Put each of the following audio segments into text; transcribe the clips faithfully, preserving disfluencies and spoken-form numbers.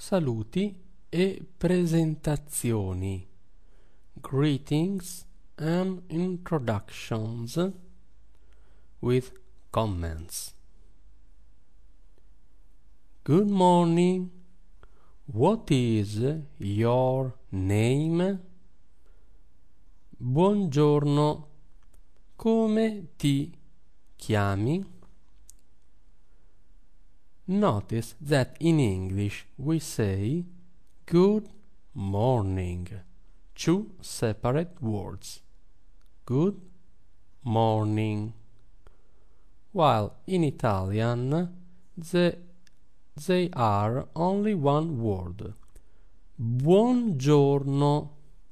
saluti e presentazioni, greetings and introductions with comments. Good morning. What is your name? Buongiorno. Come ti chiami? Notice that in English we say good morning, two separate words. Good morning. While in Italian the, they are only one word. Buongiorno.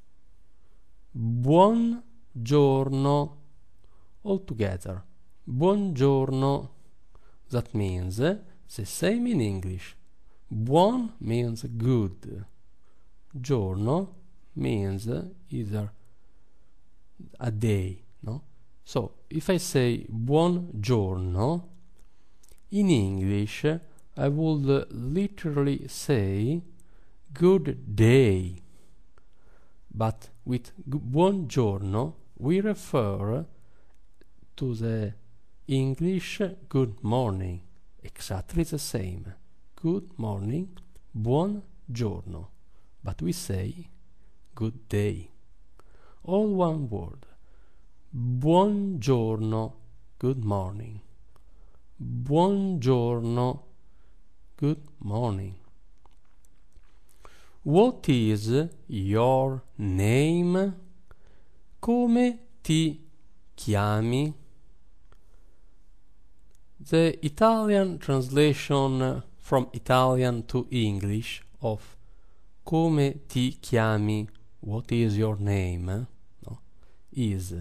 Buongiorno. All together. Buongiorno. That means the same in English. Buon means good. Giorno means either a day, no? So, if I say buongiorno, in English I would literally say good day. But with buongiorno we refer to the English good morning. Exactly the same. Good morning, buongiorno. But we say good day. All one word. Buongiorno, good morning. Buongiorno, good morning. What is your name? Come ti chiami? The Italian translation from Italian to English of come ti chiami, what is your name, no, is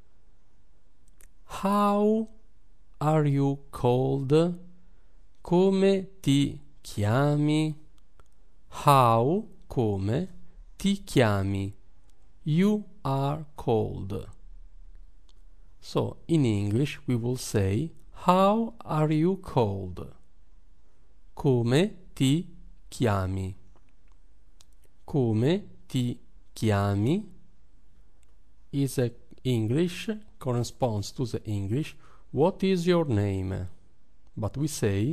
how are you called? Come ti chiami? How, come, ti chiami, you are called. So, in English we will say, how are you called? Come ti chiami? Come ti chiami is a English, corresponds to the English, what is your name? But we say,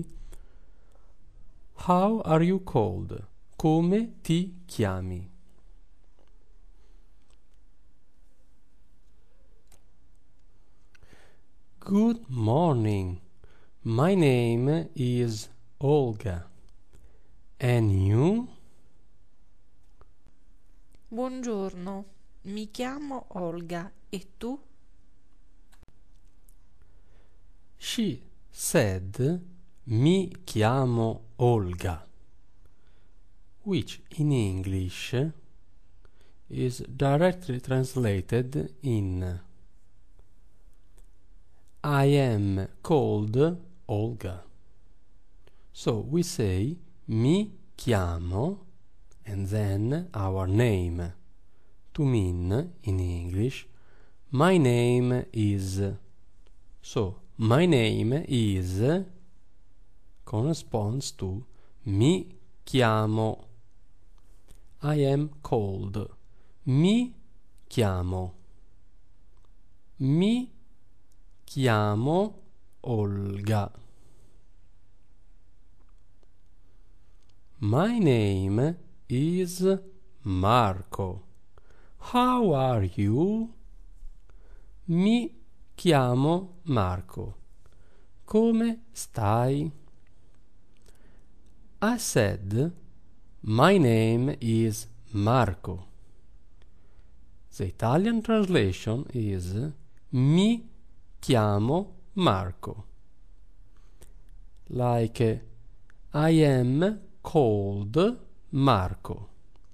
how are you called? Come ti chiami? Good morning. My name is Olga. And you? Buongiorno, mi chiamo Olga. E tu? She said, mi chiamo Olga, which in English is directly translated in I am called Olga. So we say mi chiamo and then our name to mean in English my name is. So my name is corresponds to mi chiamo. I am called. Mi chiamo. Mi chiamo Olga. My name is Marco. How are you? Mi chiamo Marco. Come stai? I said, my name is Marco. The Italian translation is mi chiamo Marco. Like I am called Marco.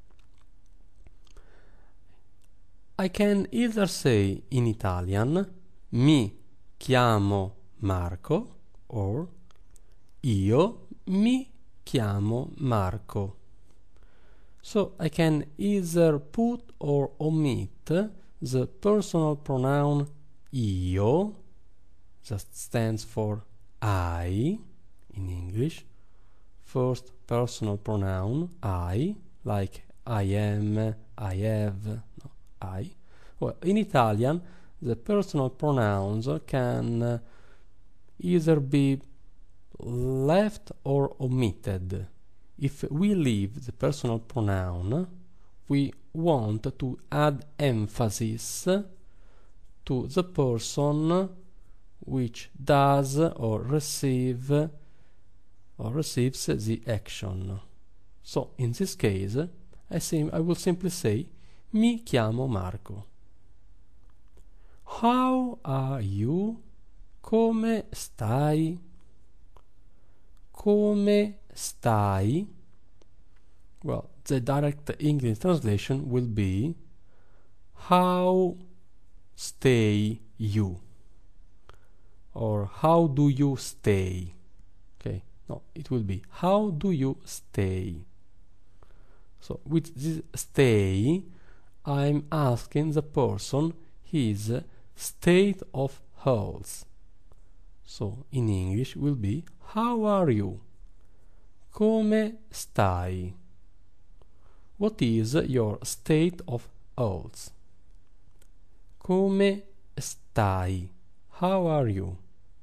I can either say in Italian mi chiamo Marco or io mi chiamo Marco. So I can either put or omit the personal pronoun io, that stands for I in English, first personal pronoun I, like I am, I have, no, I. Well, in Italian, the personal pronouns can uh, either be left or omitted. If we leave the personal pronoun, we want to add emphasis to the person which does or receive or receives the action. So in this case, I, sim- I will simply say mi chiamo Marco. How are you? Come stai? Come stai? Well, the direct English translation will be how stay you, or how do you stay? Okay, no, it will be how do you stay? So with this stay, I'm asking the person his state of health. So in English will be how are you? Come stai? What is your state of health? Come stai? How are you?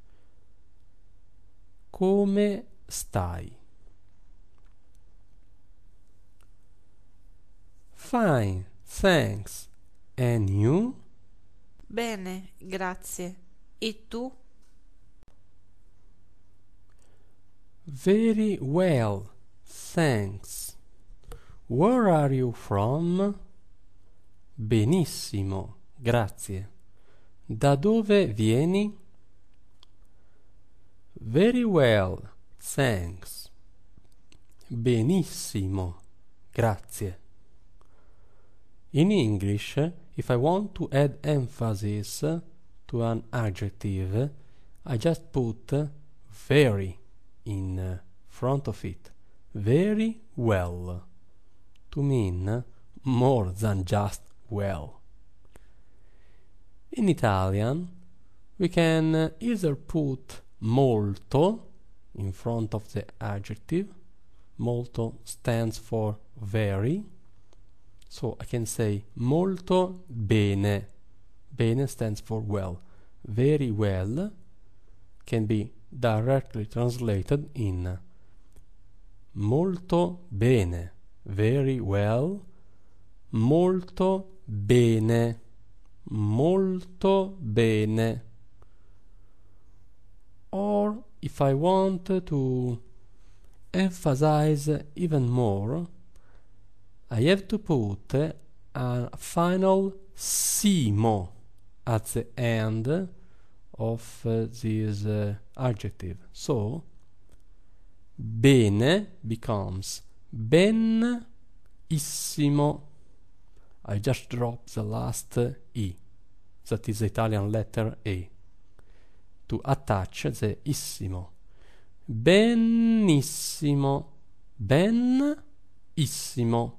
Come stai? Fine, thanks. And you? Bene, grazie. E tu? Very well, thanks. Where are you from? Benissimo, grazie. Da dove vieni? Very well, thanks. Benissimo, grazie. In English, if I want to add emphasis to an adjective, I just put very in uh, front of it. Very well, to mean more than just well. In Italian, we can uh, either put molto in front of the adjective. Molto stands for very. So I can say molto bene. Bene stands for well. Very well can be directly translated in molto bene, very well, molto bene, molto bene. Or if I want to emphasize even more, I have to put a final simo at the end of uh, this uh, adjective. So, bene becomes benissimo. I just drop the last uh, E, that is the Italian letter E, to attach the issimo. Benissimo, benissimo,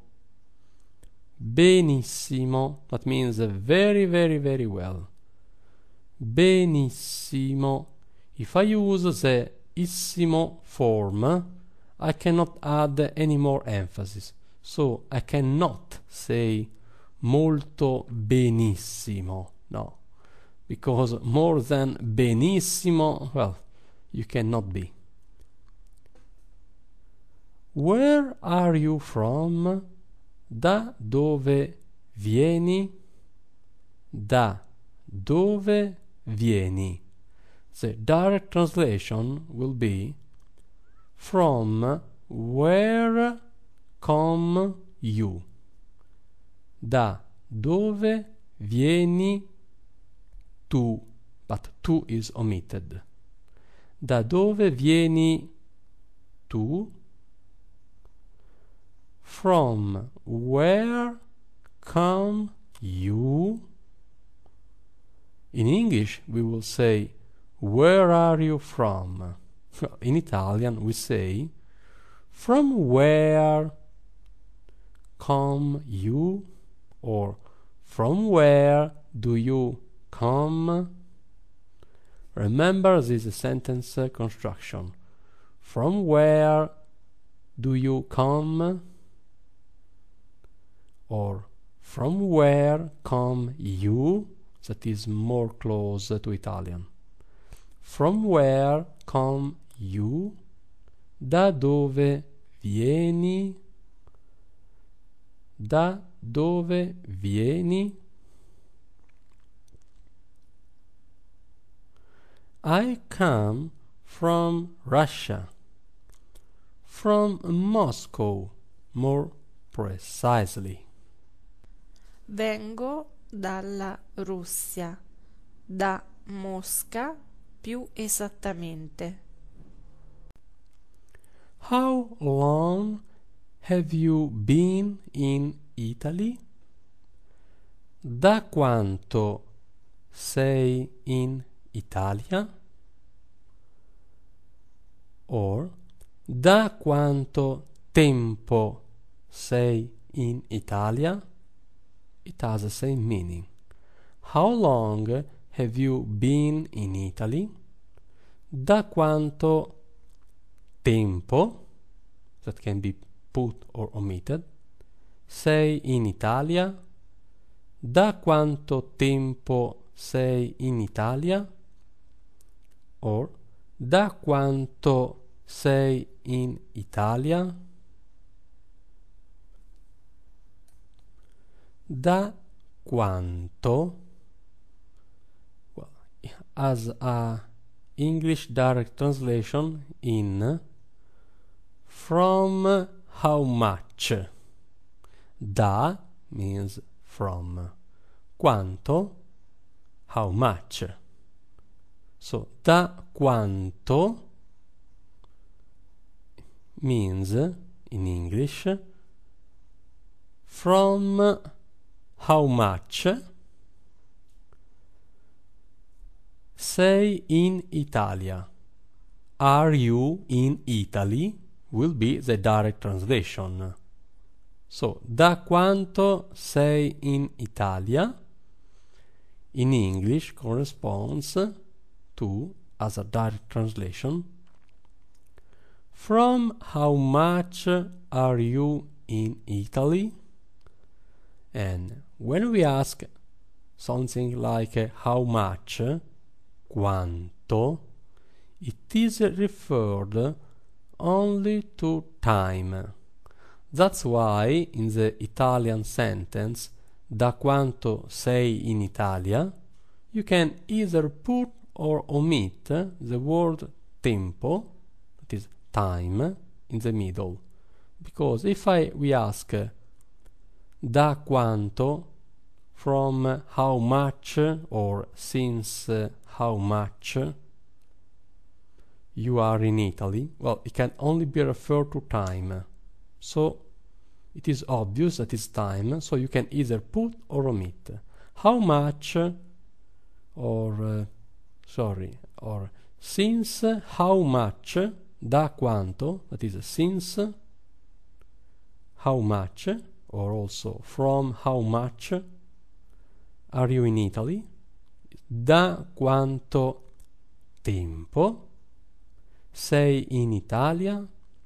benissimo, that means uh, very, very, very well. Benissimo. If I use the issimo form, I cannot add any more emphasis. So I cannot say molto benissimo. No. Because more than benissimo, well, you cannot be. Where are you from? Da dove vieni? Da dove vieni? The direct translation will be from where come you? Da dove vieni tu? But tu is omitted. Da dove vieni tu? From where come you? In English, we will say, where are you from? In Italian, we say, from where come you? Or from where do you come? Remember this sentence construction. From where do you come? Or from where come you? That is more close to Italian. From where come you? Da dove vieni? Da dove vieni? I come from Russia. From Moscow, more precisely. Vengo dalla Russia, da Mosca più esattamente. How long have you been in Italy? Da quanto sei in Italia? Or da quanto tempo sei in Italia? It has the same meaning. How long have you been in Italy? Da quanto tempo, that can be put or omitted, sei in Italia? Da quanto tempo sei in Italia? Or da quanto sei in Italia? Da quanto, well, as a English direct translation in from how much. Da means from. Quanto, how much. So da quanto means in English from how much sei in Italia. Are you in Italy? Will be the direct translation. So, da quanto sei in Italia in English corresponds to, as a direct translation, from how much are you in Italy? And when we ask something like uh, how much, quanto, it is referred only to time. That's why in the Italian sentence, da quanto sei in Italia, you can either put or omit the word tempo, that is time, in the middle. Because if I we ask uh, da quanto, from how much or since uh, how much you are in Italy, well, it can only be referred to time. So it is obvious that it's time, so you can either put or omit. How much, or uh, sorry, or since how much, da quanto, that is since how much, or also from how much are you in Italy? Da quanto tempo sei in Italia?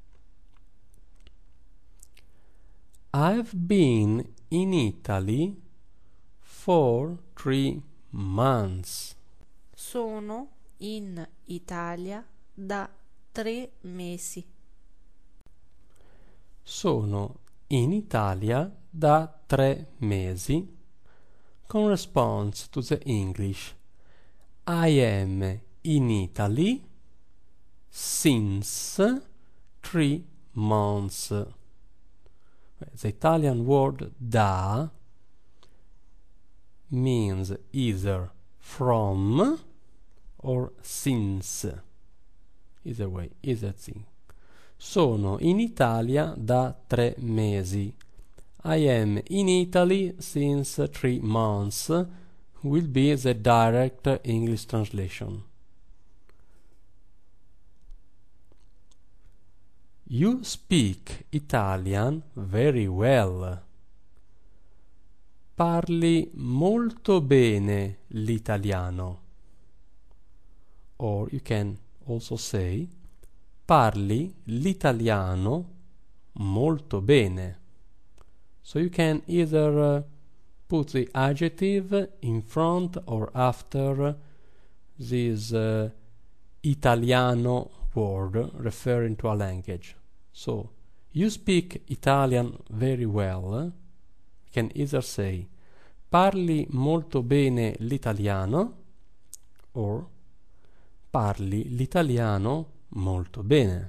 I've been in Italy for three months. Sono in Italia da tre mesi. Sono in Italia da tre mesi corresponds to the English I am in Italy since three months. The Italian word da means either from or since. Either way, either thing. Sono in Italia da tre mesi. I am in Italy since three months will be the direct English translation. You speak Italian very well. Parli molto bene l'italiano. Or you can also say parli l'italiano molto bene. So you can either uh, put the adjective in front or after this uh, Italiano word referring to a language. So, you speak Italian very well. You can either say parli molto bene l'italiano or parli l'italiano molto bene.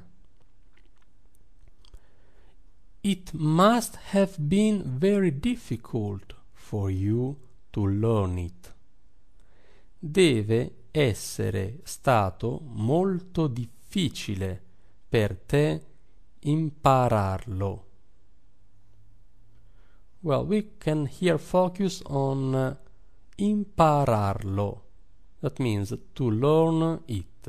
It must have been very difficult for you to learn it. Deve essere stato molto difficile per te impararlo. Well, we can here focus on uh, impararlo. That means to learn it.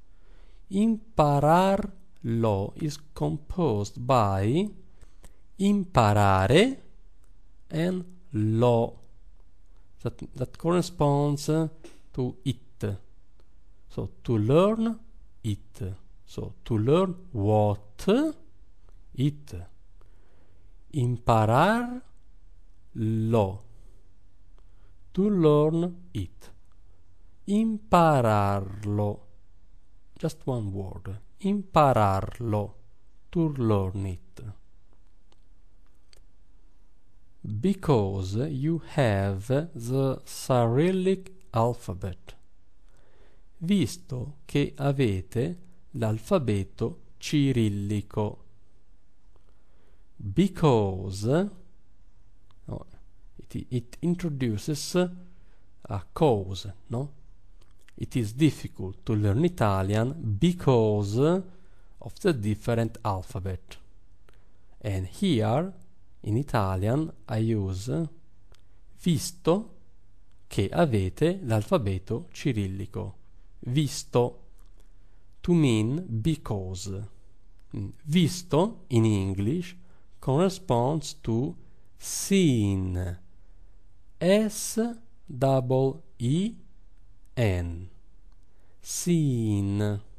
Impararlo is composed by imparare and lo. That, that corresponds to it. So to learn it. So to learn what? It. Imparar lo. To learn it. Impararlo. Just one word. Impararlo. To learn it. Because you have the Cyrillic alphabet. Visto che avete l'alfabeto cirillico. Because no, it, it introduces a cause, no? It is difficult to learn Italian because of the different alphabet. And here in Italian I use visto che avete l'alfabeto cirillico. Visto to mean because. Visto in English corresponds to seen. S double E N. Seen.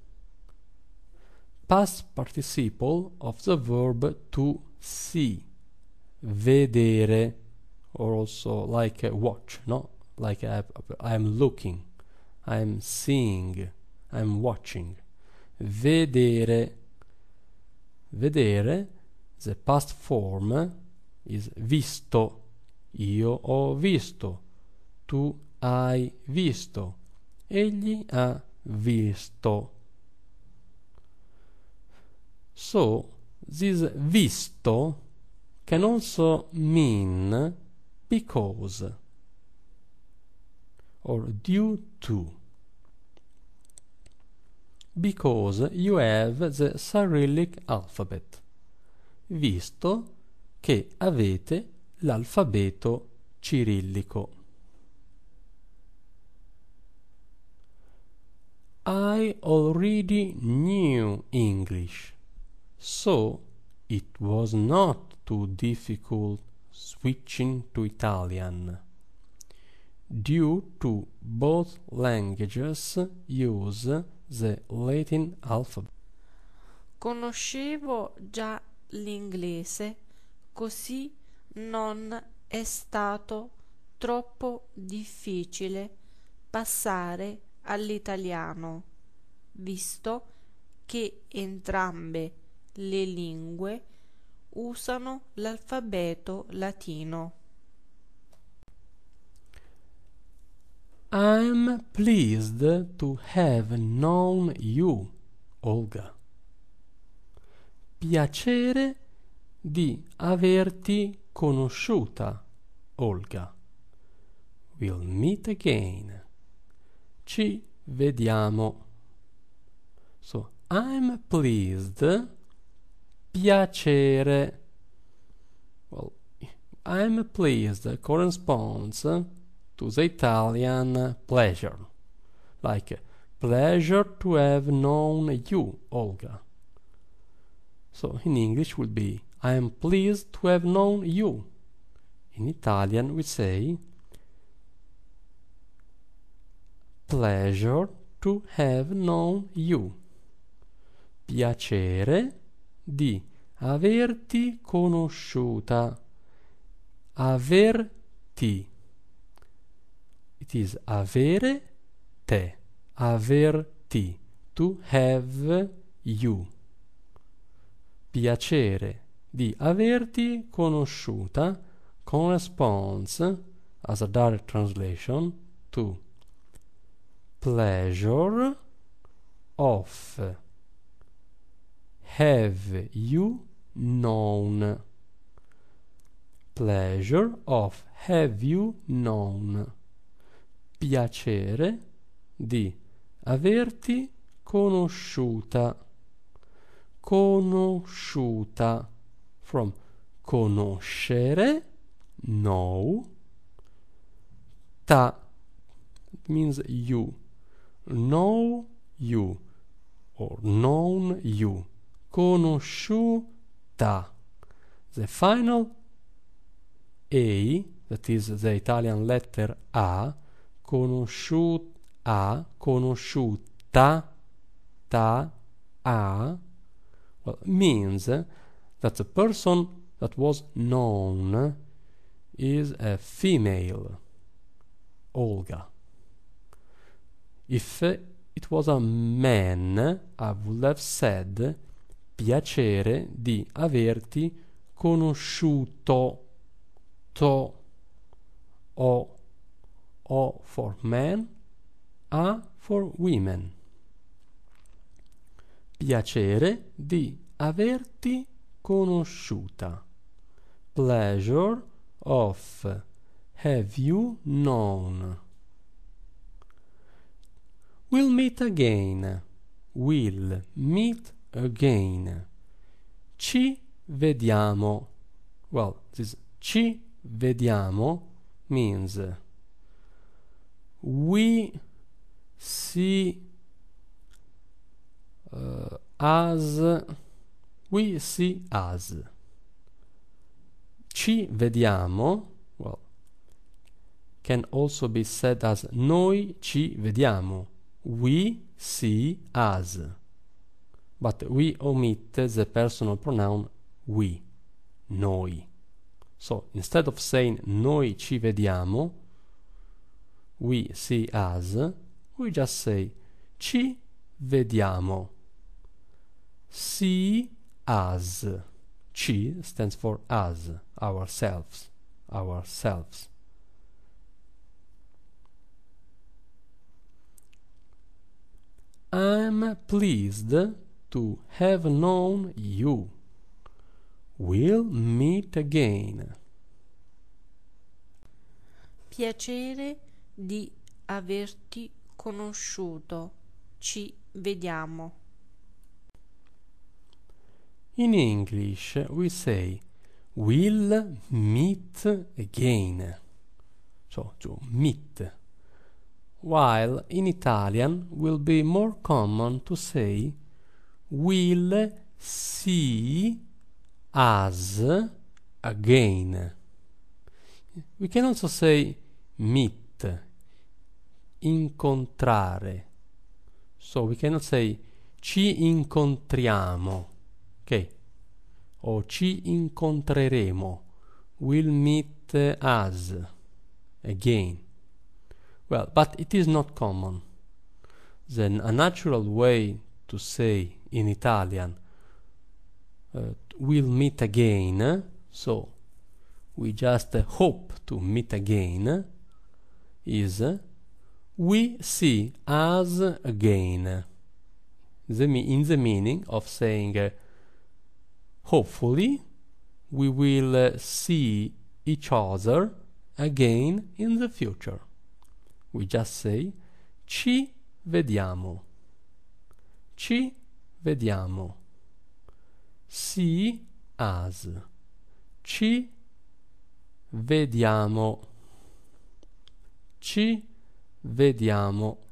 Past participle of the verb to see. Vedere. Or also like a watch, no? Like I, I'm looking. I'm seeing. I'm watching. Vedere. Vedere, the past form is visto. Io ho visto. Tu hai visto. Egli ha visto. So, this visto can also mean because or due to. Because you have the Cyrillic alphabet. Visto che avete l'alfabeto cirillico. I already knew English, so it was not too difficult switching to Italian. Due to both languages use the Latin alphabet. Conoscevo già l'inglese, così non è stato troppo difficile passare all'italiano, visto che entrambe le lingue usano l'alfabeto latino. I'm pleased to have known you, Olga. Piacere di averti conosciuta, Olga. We'll meet again. Ci vediamo. So, I'm pleased. Piacere. Well, I'm pleased corresponds to the Italian pleasure. Like, pleasure to have known you, Olga. So, in English would be, I am pleased to have known you. In Italian we say, pleasure to have known you. Piacere di averti conosciuta. Averti. It is avere te. Averti. To have you. Piacere di averti conosciuta corresponds, as a direct translation, to pleasure of have you known. Pleasure of have you known. Piacere di averti conosciuta. Conosciuta. From conoscere, know. Ta means you. Know you. Or known you. Conosciuta. The final A, that is the Italian letter A, conosciuta, conosciuta, ta, a, well, means that the person that was known is a female, Olga. If it was a man, I would have said piacere di averti conosciuto. To, o, o for men, a for women. Piacere di averti conosciuta. Pleasure of have you known. We'll meet again. We'll meet again. Ci vediamo. Well, this ci vediamo means we see uh, as we see as. Ci vediamo, well, can also be said as noi ci vediamo. We see as. But we omit the personal pronoun we, noi. So instead of saying noi ci vediamo, we see as, we just say ci vediamo. See as. Ci stands for as, ourselves, ourselves. I'm pleased to have known you. We'll meet again. Piacere di averti conosciuto. Ci vediamo. In English we say we'll meet again. So to meet. While in Italian will be more common to say we'll see as again. We can also say meet, incontrare. So we cannot say ci incontriamo, okay? O ci incontreremo. We'll meet as again. Well, but it is not common. Then a natural way to say in Italian uh, we'll meet again, so we just uh, hope to meet again, is uh, we see us again. The me- in the meaning of saying uh, hopefully we will uh, see each other again in the future. We just say ci vediamo. Ci vediamo. See as. Ci vediamo. Ci vediamo.